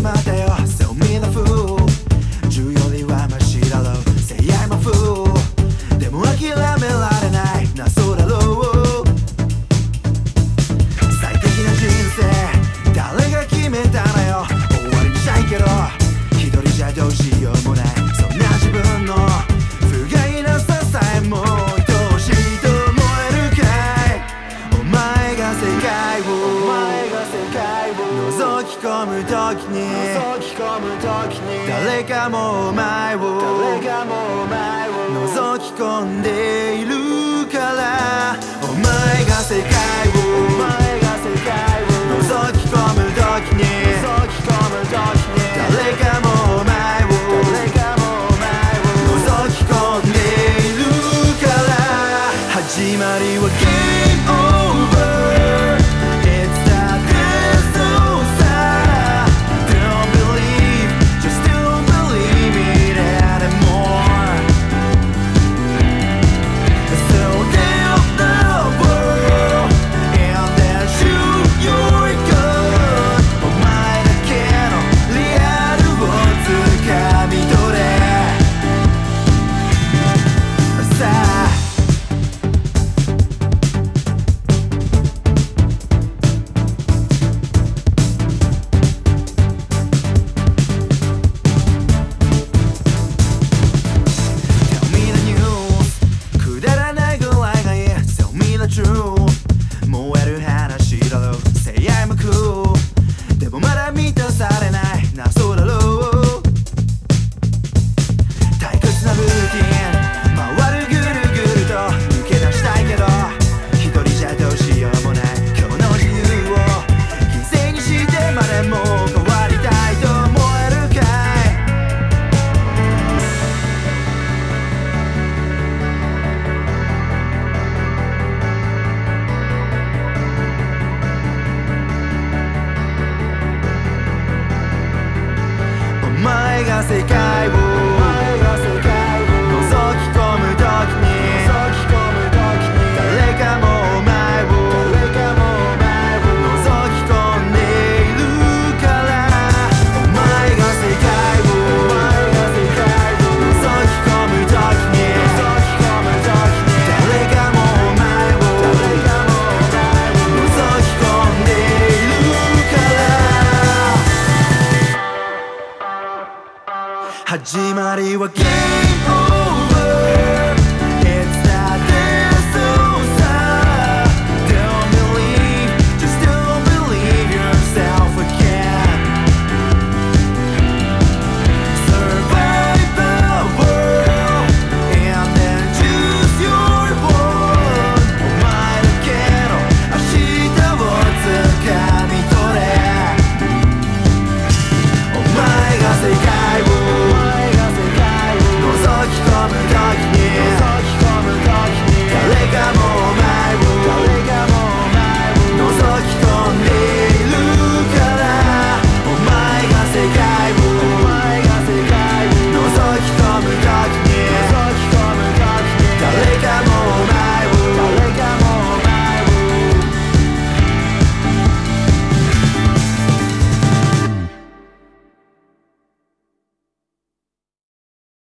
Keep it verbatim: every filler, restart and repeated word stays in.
まったよ So me the fool 銃よりはマシだろう Say I'm a fool でも諦められないなそうだろう最適な人生誰が決めたのよ終わりにしたいけど一人じゃどうしようもないそんな自分の不甲斐なささえも愛おしいと思えるかいお前が世界を覗き込む時に誰かもお前を覗き込んでいるからお前が世界を覗き込む時に誰かもお前を覗き込んでいるから始まりは Game Over燃える話だろう Say I'm cool でもまだ満たされない謎だろう退屈なルーティン回るぐるぐると抜け出したいけど一人じゃどうしようもない今日の自由を犠牲にしてまでも変わりたいと思えるかいお前が世界を覗き込む時に誰かもお前を覗き込んでいるからお前が世界を覗き込む時に誰かもお前を覗き込んでいるから始まりは